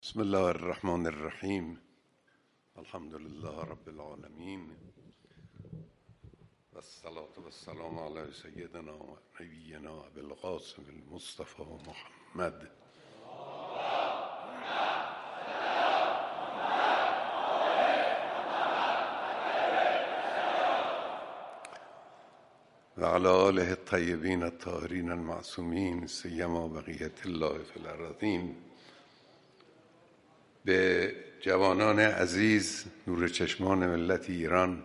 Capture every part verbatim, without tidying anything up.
بسم الله الرحمن الرحیم. الحمد لله رب العالمین و الصلاة و السلام علی سیدنا و نبینا ابی القاسم المصطفى محمد. و علی آله الطیبین الطاهرین المعصومین سیما بقیة الله فی الارضین. به جوانان عزیز نور چشمان ملت ایران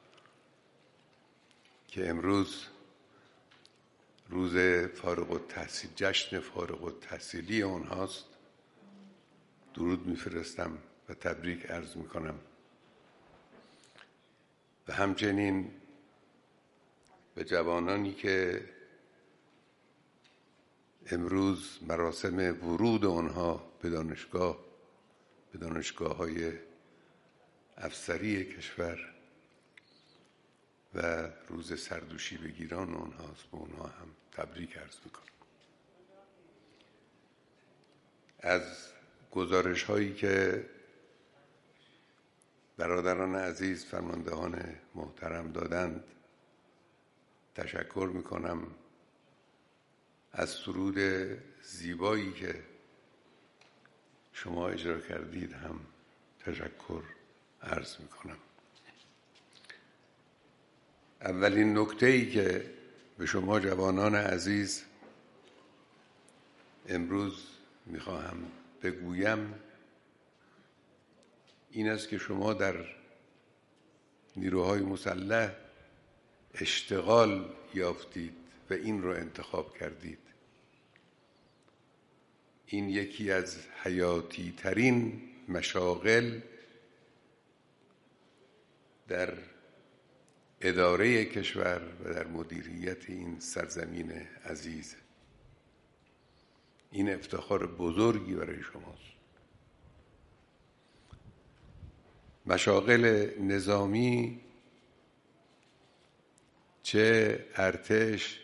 که امروز روز فارغ التحصیل جشن فارغ التحصیلی اونهاست درود میفرستم و تبریک عرض میکنم و همچنین به جوانانی که امروز مراسم ورود اونها به دانشگاه به دانشگاه‌های افسری کشور و روز سردوشی بگیران اونهاست، به اونها هم تبریک عرض میکنم. از گزارش هایی که برادران عزیز فرماندهان محترم دادند تشکر میکنم. از سرود زیبایی که شما اجرا کردید هم تشکر عرض میکنم. اولین نکته‌ای که به شما جوانان عزیز امروز میخواهم بگویم این است که شما در نیروهای مسلح اشتغال یافتید و این رو انتخاب کردید. این یکی از حیاتی ترین مشاغل در اداره کشور و در مدیریت این سرزمین عزیز. این افتخار بزرگی برای شماست. مشاغل نظامی، چه ارتش،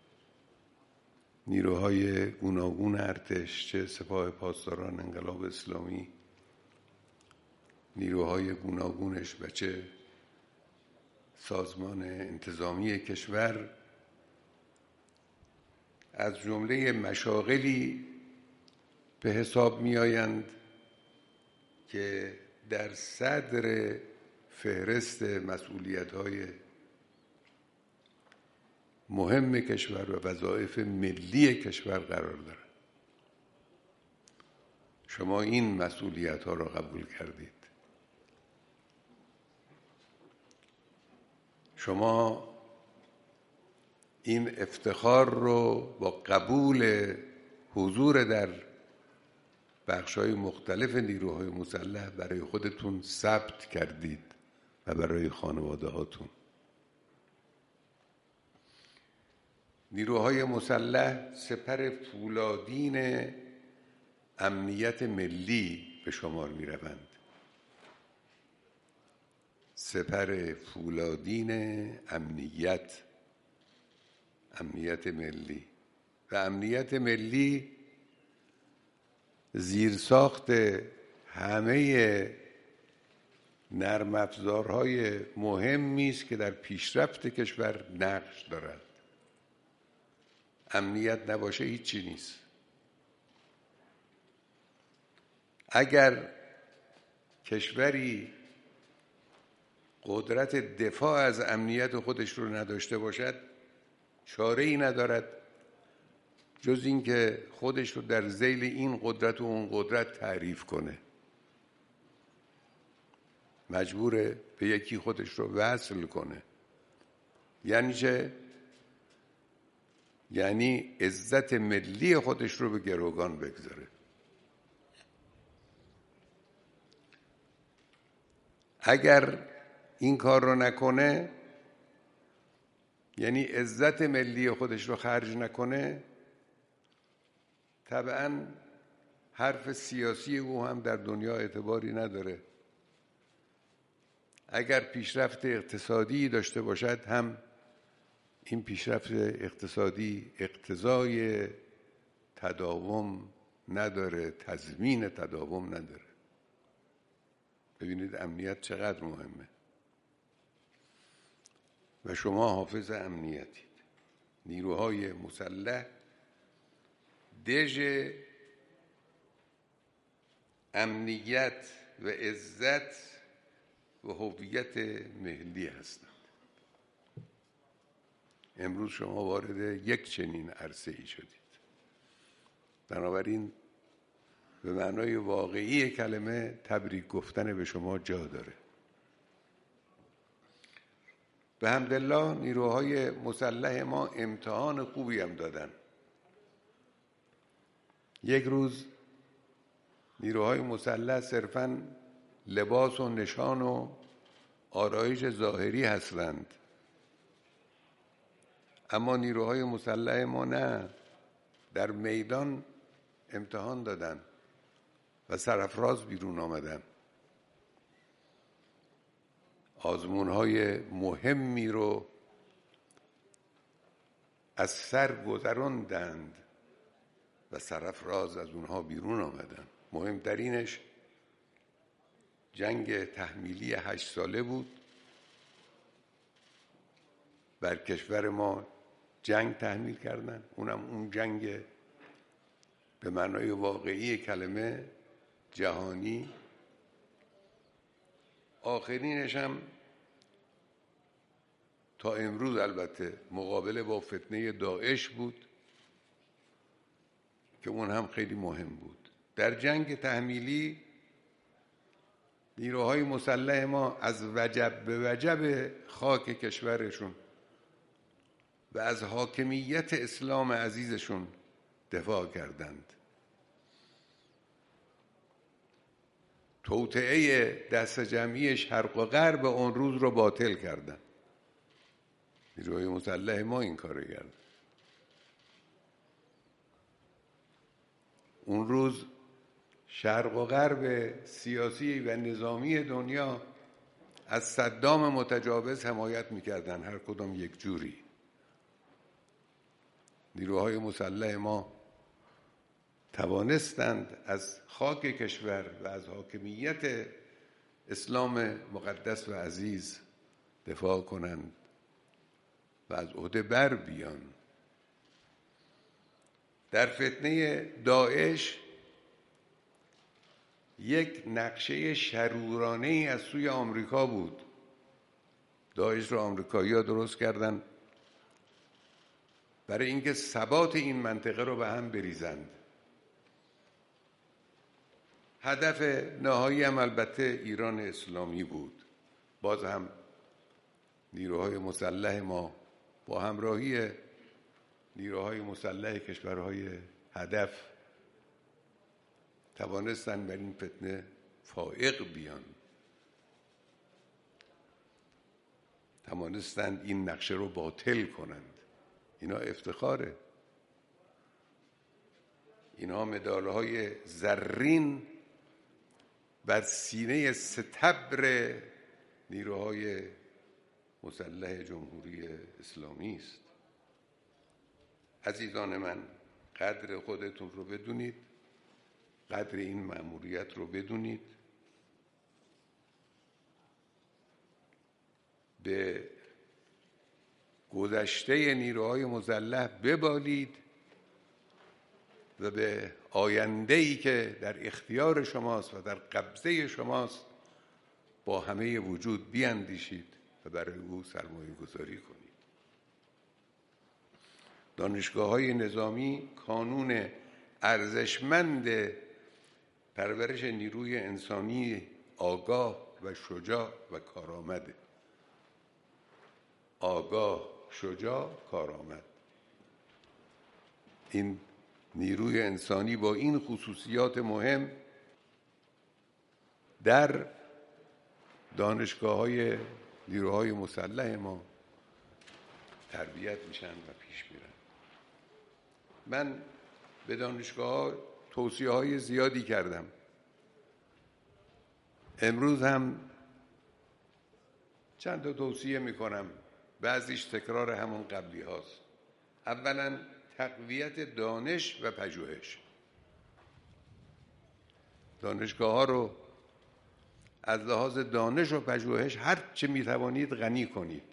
نیروهای گوناگون ارتش، چه سپاه پاسداران انقلاب اسلامی، نیروهای گوناگونش و چه سازمان انتظامی کشور، از جمله مشاغلی به حساب می آیند که در صدر فهرست مسئولیت‌های مهم کشور و وظایف ملی کشور قرار دارد. شما این مسئولیت ها را قبول کردید. شما این افتخار رو با قبول حضور در بخش‌های مختلف نیروهای مسلح برای خودتون ثبت کردید و برای خانواده هاتون. نیروهای مسلح سپر فولادین امنیت ملی به شمار می روند. سپر فولادین امنیت امنیت ملی و امنیت ملی زیرساخت همه نرم افزارهای مهمی است که در پیشرفت کشور نقش دارد. امنیت نباشه هیچی نیست. اگر کشوری قدرت دفاع از امنیت خودش رو نداشته باشد چاره‌ای ندارد جز این که خودش رو در ذیل این قدرت و اون قدرت تعریف کنه. مجبوره به یکی خودش رو وصل کنه. یعنی چه؟ یعنی عزت ملی خودش رو به گروگان بگذاره. اگر این کار رو نکنه، یعنی عزت ملی خودش رو خرج نکنه، طبعاً حرف سیاسی او هم در دنیا اعتباری نداره. اگر پیشرفت اقتصادی داشته باشد هم این پیشرفت اقتصادی اقتضای تداوم نداره، تضمین تداوم نداره. ببینید امنیت چقدر مهمه و شما حافظ امنیتید. نیروهای مسلح دژ امنیت و عزت و هویت ملی هستند. امروز شما وارد یک چنین عرصه‌ای شدید. بنابراین به معنای واقعی کلمه تبریک گفتن به شما جا داره. به حمدالله نیروهای مسلح ما امتحان خوبی هم دادن. یک روز نیروهای مسلح صرفاً لباس و نشان و آرایش ظاهری هستند، اما نیروهای مسلح ما نه، در میدان امتحان دادن و سرافراز بیرون آمدن. آزمون‌های مهمی رو از سر گذراندند و سرافراز از اونها بیرون آمدن. مهمترینش جنگ تحمیلی هشت ساله بود. بر کشور ما جنگ تحمیل کردن، اونم اون جنگ به معنای واقعی کلمه جهانی. آخرینش هم تا امروز البته مقابله با فتنه داعش بود که اون هم خیلی مهم بود. در جنگ تحمیلی نیروهای مسلح ما از وجب به وجب خاک کشورشون و از حاکمیت اسلام عزیزشون دفاع کردند. توطئه دست جمعی شرق و غرب اون روز رو باطل کردند. نیروهای مسلح ما این کارو کردند. اون روز شرق و غرب سیاسی و نظامی دنیا از صدام متجاوز حمایت می‌کردند، هر کدام یک جوری. نیروهای مسلح ما توانستند از خاک کشور و از حاکمیت اسلام مقدس و عزیز دفاع کنند و از عهده بر بیان. در فتنه داعش یک نقشه شرورانه‌ای از سوی آمریکا بود. داعش رو آمریکایی‌ها درست کردند برای اینکه ثبات این منطقه رو به هم بریزند. هدف نهایی هم البته ایران اسلامی بود. باز هم نیروهای مسلح ما با همراهی نیروهای مسلح کشورهای هدف توانستند بر این فتنه فائق بیان، توانستند این نقشه رو باطل کنند. اینا افتخاره. اینا مدال‌های زرین بر سینه ستبر نیروهای مسلح جمهوری اسلامی است. عزیزان من، قدر خودتون رو بدونید، قدر این مأموریت رو بدونید. به گذشته نیروهای مسلح ببالید و به آینده‌ای که در اختیار شماست و در قبضه شماست با همه وجود بیاندیشید و برای او سرمایه گذاری کنید. دانشگاه‌های نظامی کانون ارزشمند پرورش نیروی انسانی آگاه و شجاع و کارآمده. آگاه، شجاع، کارآمد. این نیروی انسانی با این خصوصیات مهم در دانشگاه‌های نیروهای مسلح ما تربیت میشن و پیش میرن. من به دانشگاه‌ها توصیه‌های زیادی کردم. امروز هم چند تا توصیه میکنم، بعضیش تکرار همون قبلی هاست. اولا تقویت دانش و پژوهش. دانشگاه ها رو از لحاظ دانش و پژوهش هر چه میتوانید غنی کنید.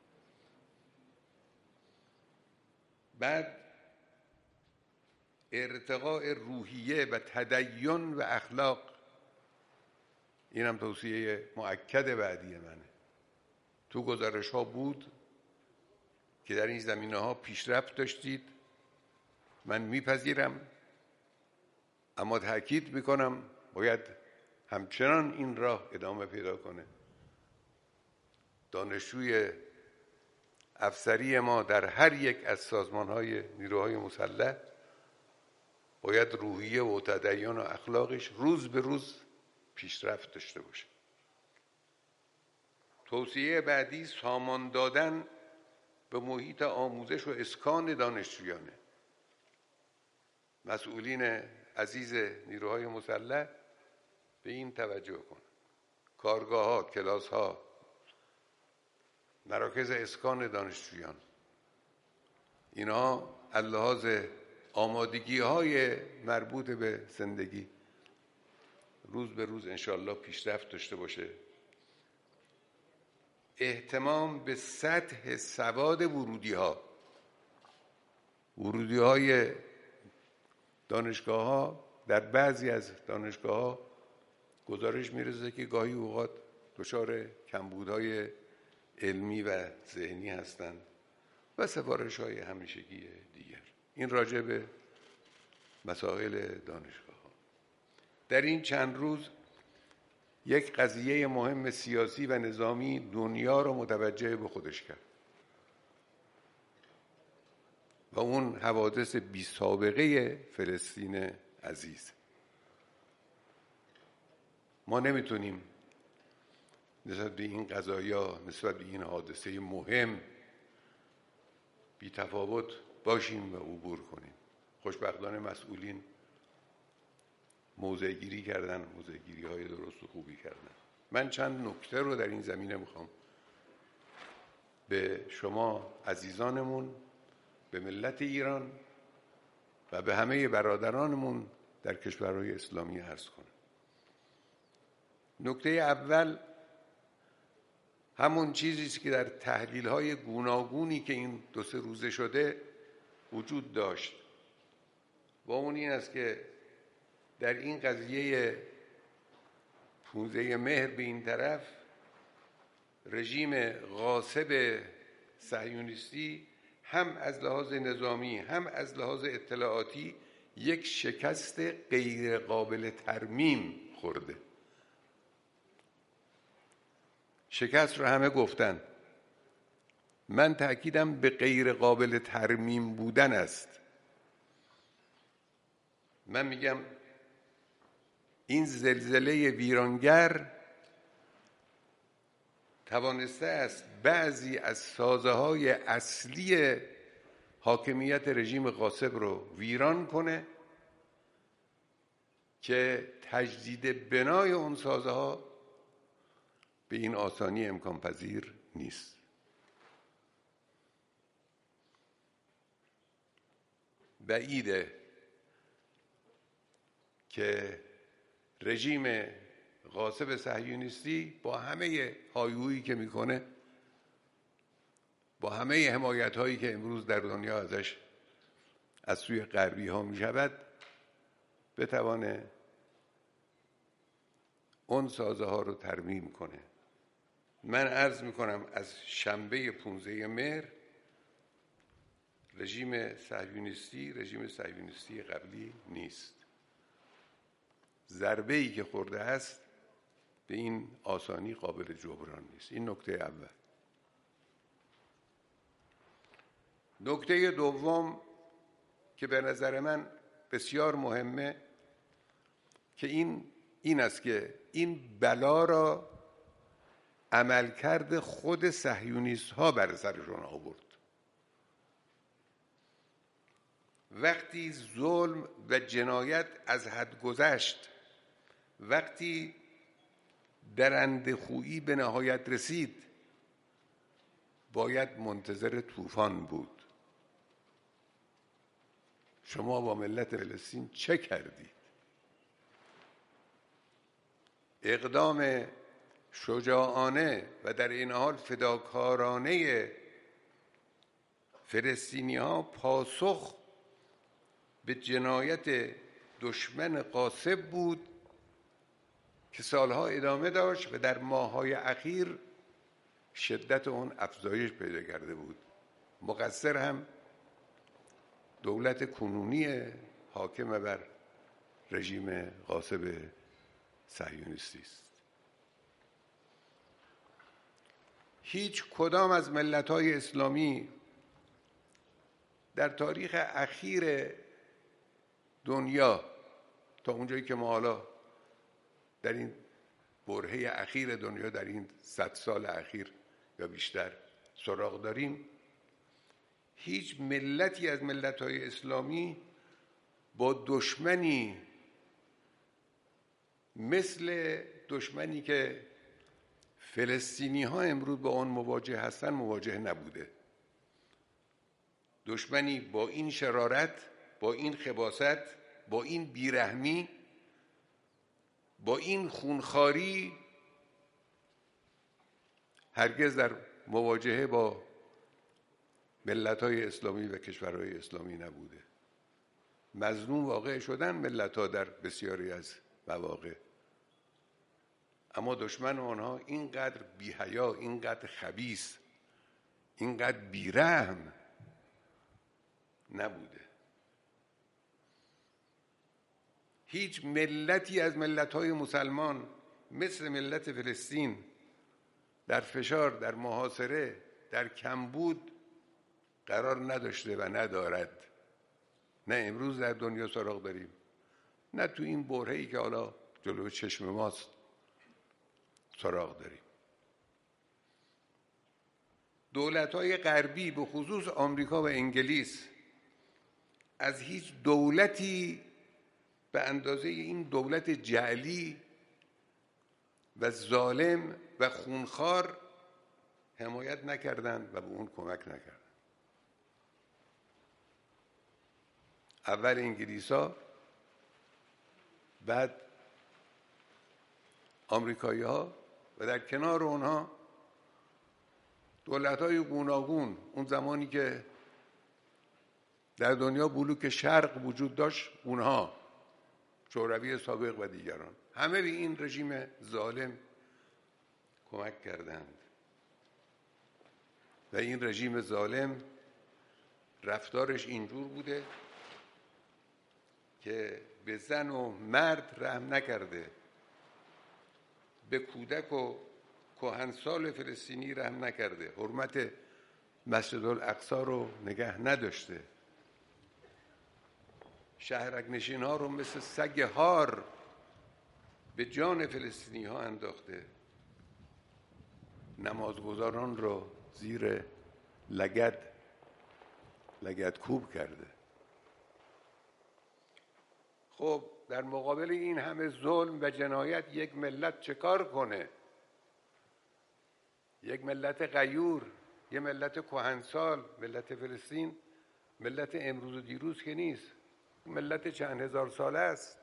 بعد ارتقاء روحیه و تدین و اخلاق، این هم توصیه مؤکد بعدی منه. تو گزارش ها بود که در این زمینه ها پیشرفت داشتید، من میپذیرم، اما تأکید میکنم باید همچنان این راه ادامه پیدا کنه. دانشجوی افسری ما در هر یک از سازمان‌های نیروهای مسلح باید روحیه و تدین و اخلاقش روز به روز پیشرفت داشته باشه. توصیه بعدی سامان دادن به محیط آموزش و اسکان دانشجویانه. مسئولین عزیز نیروهای مسلح به این توجه کن. کارگاه ها، کلاس ها، مراکز اسکان دانشجویان، اینا از لحاظ آمادگی های مربوط به زندگی روز به روز انشاءالله پیشرفت داشته باشه. اهتمام به سطح سواد ورودی ها ورودی های دانشگاه ها در بعضی از دانشگاه ها گزارش میرسه که گاهی اوقات دچار کمبودهای علمی و ذهنی هستند و سفارش های همیشگی دیگر. این راجع به مسائل دانشگاه ها. در این چند روز یک قضیه مهم سیاسی و نظامی دنیا رو متوجه به خودش کرد و اون حوادث بی سابقه فلسطین عزیز. ما نمیتونیم نسبت به این قضایا، نسبت به این حادثه مهم بی تفاوت باشیم و عبور کنیم. خوشبختانه مسئولین موضع گیری کردن، موضع گیری های درست و خوبی کردن. من چند نکته رو در این زمینه میخوام به شما عزیزانمون، به ملت ایران و به همه برادرانمون در کشورهای اسلامی عرض کنم. نکته اول همون چیزی است که در تحلیل‌های گوناگونی که این دو سه روزه شده وجود داشت و اون این است که در این قضیه پانزده مهر به این طرف رژیم غاصب صهیونیستی هم از لحاظ نظامی هم از لحاظ اطلاعاتی یک شکست غیر قابل ترمیم خورده. شکست رو همه گفتن، من تأکیدم به غیر قابل ترمیم بودن است. من میگم این زلزله ویرانگر توانسته است بعضی از سازه‌های اصلی حاکمیت رژیم غاصب رو ویران کنه که تجدید بنای اون سازه‌ها به این آسانی امکان پذیر نیست. بعیده که رژیم غاصب صهیونیستی با همه هایهویی که میکنه، با همه حمایت هایی که امروز در دنیا ازش از سوی غربی ها میشود، بتوانه اون سازه ها رو ترمیم کنه. من عرض میکنم از شنبه پانزده مهر رژیم صهیونیستی رژیم صهیونیستی قبلی نیست. ضربه‌ای که خورده است به این آسانی قابل جبران نیست. این نکته اول. نکته دوم که به نظر من بسیار مهمه که این این است که این بلا را عملکرد خود صهیونیست ها بر سرشون آورد. وقتی ظلم و جنایت از حد گذشت، وقتی درنده‌خویی به نهایت رسید، باید منتظر طوفان بود. شما با ملت فلسطین چه کردید؟ اقدام شجاعانه و در این حال فداکارانه فلسطینی ها پاسخ به جنایت دشمن غاصب بود که سالها ادامه داشت و در ماه‌های اخیر شدت اون افزایش پیدا کرده بود. مقصر هم دولت کنونی حاکم بر رژیم غاصب صهیونیستی است. هیچ کدام از ملت‌های اسلامی در تاریخ اخیر دنیا تا اونجایی که ما حالا در این برهه اخیر دنیا در این صد سال اخیر یا بیشتر سراغ داریم، هیچ ملتی از ملت‌های اسلامی با دشمنی مثل دشمنی که فلسطینی ها امروز با آن مواجه هستند مواجه نبوده. دشمنی با این شرارت، با این خباثت، با این بیرحمی، با این خونخواری هرگز در مواجهه با ملت‌های اسلامی و کشورهای اسلامی نبوده. مظلوم واقع شدن ملت‌ها در بسیاری از مواقع، اما دشمن آنها اینقدر بی‌حیا، اینقدر خبیث، اینقدر بیرحم نبوده. هیچ ملتی از ملت‌های مسلمان مثل ملت فلسطین در فشار، در محاصره، در کمبود قرار نداشته و ندارد. نه امروز در دنیا سراغ داریم، نه تو این برهه‌ای که حالا جلوی چشم ماست سراغ داریم. دولت‌های غربی به خصوص آمریکا و انگلیس از هیچ دولتی به اندازه این دولت جعلی و ظالم و خونخوار حمایت نکردند و به اون کمک نکردند. اول انگلیس‌ها، بعد آمریکایی‌ها و در کنار اونها دولت‌های گوناگون. اون زمانی که در دنیا بلوک شرق وجود داشت، اونها شوروی سابق و دیگران همه به این رژیم ظالم کمک کردند و این رژیم ظالم رفتارش اینجور بوده که به زن و مرد رحم نکرده، به کودک و کهنسال فلسطینی رحم نکرده، حرمت مسجد الاقصی رو نگه نداشته، شهرک نشین ها رو مثل سگ هار به جان فلسطینی ها انداخته، نمازگزاران رو زیر لگد لگد کوب کرده. خب در مقابل این همه ظلم و جنایت یک ملت چه کار کنه؟ یک ملت غیور، یک ملت کهنسال، ملت فلسطین ملت امروز و دیروز که نیست، ملت چند هزار ساله است.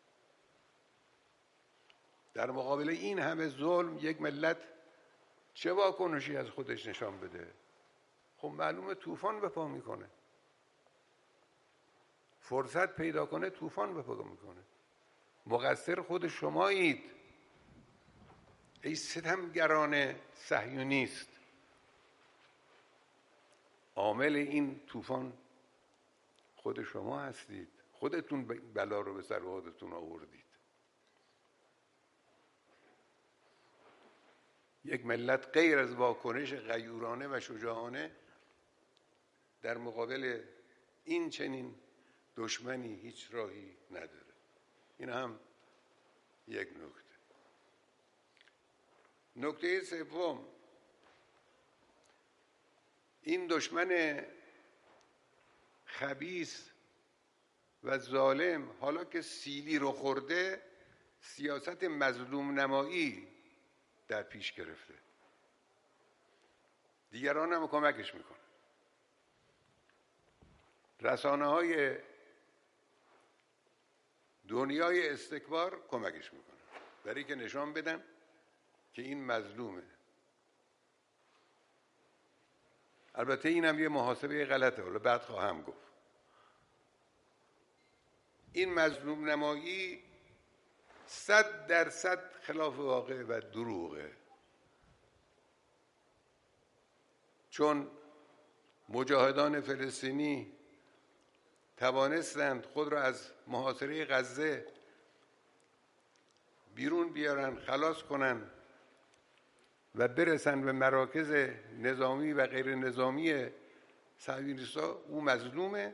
در مقابل این همه ظلم یک ملت چه واکنشی از خودش نشان بده؟ خب معلومه طوفان به پا میکنه، فرصت پیدا کنه طوفان به پا میکنه. مقصر خود شمایید ای ستمگران صهیونیست. عامل این طوفان خود شما هستید، خودتون بلا رو به سر خودتون آوردید. یک ملت غیر از واکنش غیورانه و شجاعانه در مقابل این چنین دشمنی هیچ راهی نداره. این هم یک نکته. نکته سوم، این دشمن خبیث و ظالم حالا که سیلی رو خورده، سیاست مظلوم نمایی در پیش گرفته، دیگران هم کمکش میکنه. رسانه های دنیای استکبار کمکش میکنه. برای که نشان بدن که این مظلومه. البته این هم یه محاسبه غلطه، حالا بعد خواهم گفت. این مظلوم نمایی صد درصد خلاف واقع و دروغه، چون مجاهدان فلسطینی توانستند خود را از محاصره غزه بیرون بیارن، خلاص کنن و برسن به مراکز نظامی و غیر نظامی صهیونیست‌ها. او مظلومه.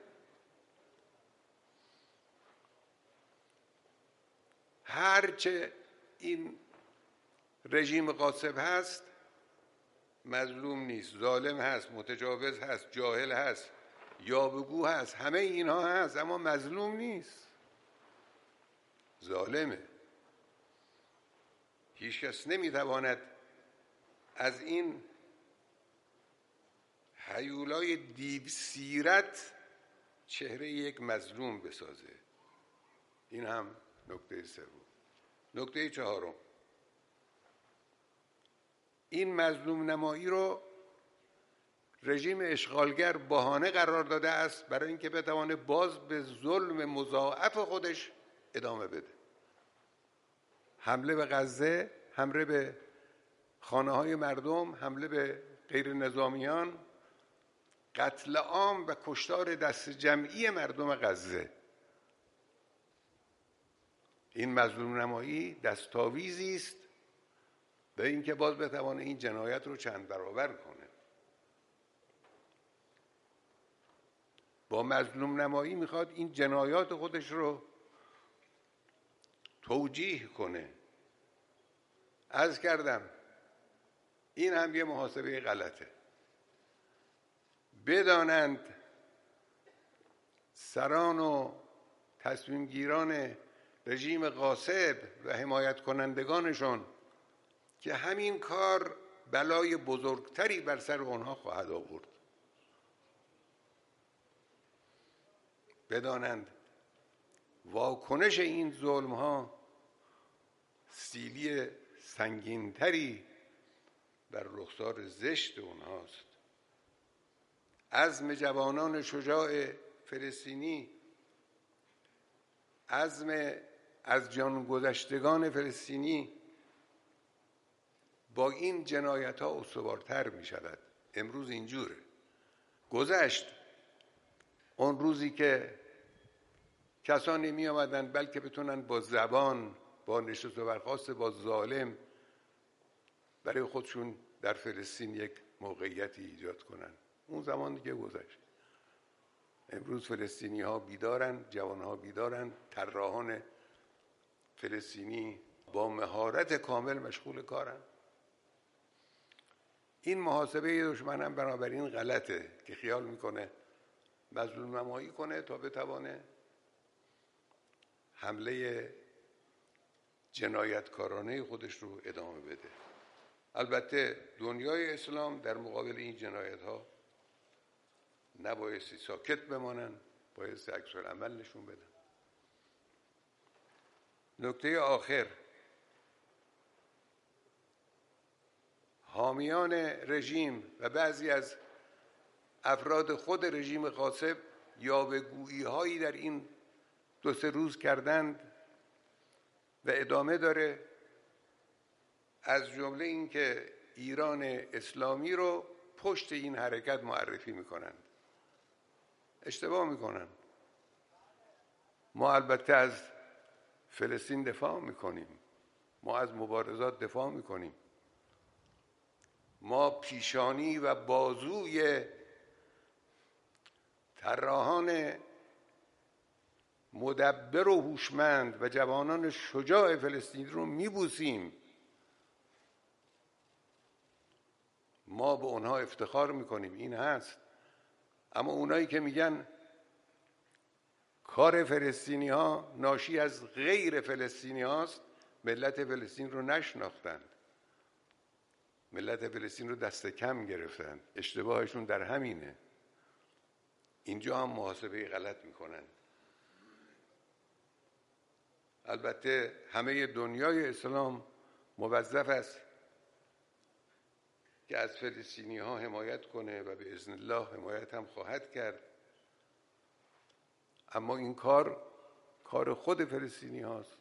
هرچه این رژیم غاصب هست مظلوم نیست، ظالم هست، متجاوز هست، جاهل هست، یاوه‌گو هست، همه اینها هست، اما مظلوم نیست، ظالمه. هیچ کس نمیتواند از این هیولای دیو سیرت چهره یک مظلوم بسازه. این هم نکته سوم. نکته چهارم، این مظلوم نمایی رو رژیم اشغالگر بهانه قرار داده است برای اینکه بتوانه باز به ظلم مضاعف خودش ادامه بده. حمله به غزه، حمله به خانه های مردم، حمله به غیر نظامیان، قتل عام و کشتار دست جمعی مردم غزه. این مظلوم نمایی دستاویزی است به اینکه باز بتوانه این جنایت رو چند برابر کنه. با مظلوم نمایی میخواد این جنایات خودش رو توجیه کنه. عرض کردم این هم یه محاسبه غلطه. بدانند سران و تصمیم گیران رژیم غاصب و حمایت کنندگانشون که همین کار بلای بزرگتری بر سر آنها خواهد آورد. بدانند واکنش این ظلم ها سیلی سنگینتری بر رخسار زشت اونهاست. عزم جوانان شجاع فلسطینی، عزم از جان گذشتگان فلسطینی با این جنایت ها استوارتر می شود. امروز اینجوره. گذشت اون روزی که کسانی می آمدن بلکه بتونن با زبان، با نشست و برخاست با ظالم برای خودشون در فلسطین یک موقعیتی ایجاد کنن. اون زمان دیگه گذشت. امروز فلسطینی ها بیدارن، جوان ها بیدارن، طراحان فلسطینی با مهارت کامل مشغول کارن. این محاسبه دشمن هم بنابراین غلطه که خیال میکنه مظلوم نمایی کنه تا بتوانه حمله جنایتکارانه خودش رو ادامه بده. البته دنیای اسلام در مقابل این جنایت ها نبایستی ساکت بمانن، بایستی عکس العمل نشون بدن. نکته آخر، حامیان رژیم و بعضی از افراد خود رژیم غاصب یاوه‌گویی هایی در این دو سه روز کردند و ادامه داره، از جمله این که ایران اسلامی رو پشت این حرکت معرفی میکنند. اشتباه میکنن. ما البته از فلسطین دفاع میکنیم، ما از مبارزات دفاع میکنیم، ما پیشانی و بازوی طراحان مدبر و هوشمند و جوانان شجاع فلسطین رو میبوسیم. ما به اونها افتخار میکنیم، این هست. اما اونایی که میگن کار فلسطینی ها ناشی از غیر فلسطینی هاست، ملت فلسطین رو نشناختند، ملت فلسطین رو دست کم گرفتند. اشتباهشون در همینه. اینجا هم محاسبه غلط میکنن. البته همه دنیای اسلام موظف است که از فلسطینی ها حمایت کنه و به اذن الله حمایت هم خواهد کرد، اما این کار کار خود فلسطینی هاست.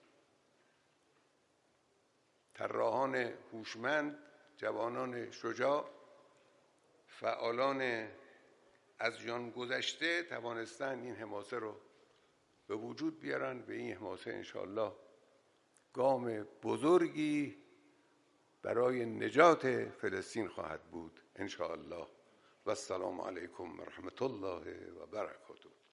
طراحان هوشمند، جوانان شجاع، فعالان از جان گذشته توانستن این حماسه رو به وجود بیارن. به این حماسه انشاءالله گام بزرگی برای نجات فلسطین خواهد بود انشاءالله. و السلام علیکم و رحمت الله و برکاته.